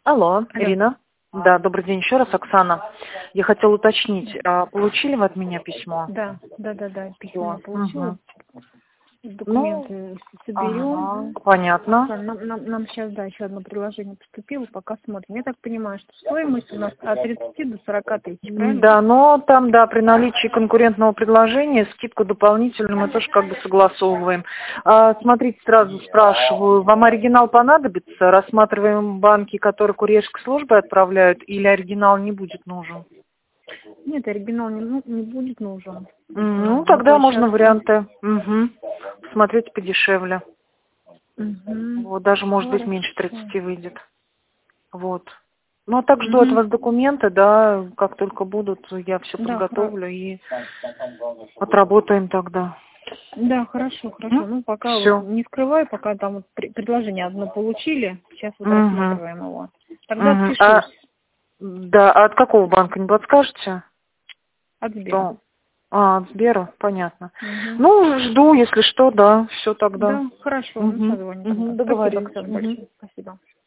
Алло, Алло. Ирина. Да, добрый день еще раз, Оксана. Я хотела уточнить, получили вы от меня письмо? Да, письмо Всё. получила. Мгм. Ну, Документы соберем. ага, понятно. Нам сейчас, еще одно предложение поступило, пока смотрим. Я так понимаю, что стоимость у нас от 30 до 40 тысяч, правильно? Да, но там, да, при наличии конкурентного предложения скидку дополнительную мы тоже как бы согласовываем. Смотрите, сразу спрашиваю, вам оригинал понадобится? Рассматриваем банки, которые курьерской службой отправляют, или оригинал не будет нужен? Нет, оригинал не будет нужен. Ну, Мы тогда можно сейчас... варианты. Смотреть подешевле. Угу. Вот, даже, может быть, Хорошо. меньше 30 выйдет. Вот. Ну, а так жду от Угу. вас документы, да, как только будут, я все Да, подготовлю и отработаем тогда. да, хорошо. Ну, пока вот Все. не скрываю, пока там вот предложение одно получили, сейчас вот рассматриваем его. Тогда А, спешусь да, а от какого банка, не подскажете? от Сбера. Что? От Сбера, понятно. Угу. Ну, жду, если что, да, все тогда. Да, хорошо, мы созвоним тогда. Спасибо, Договорились. Оксана, большое. Спасибо.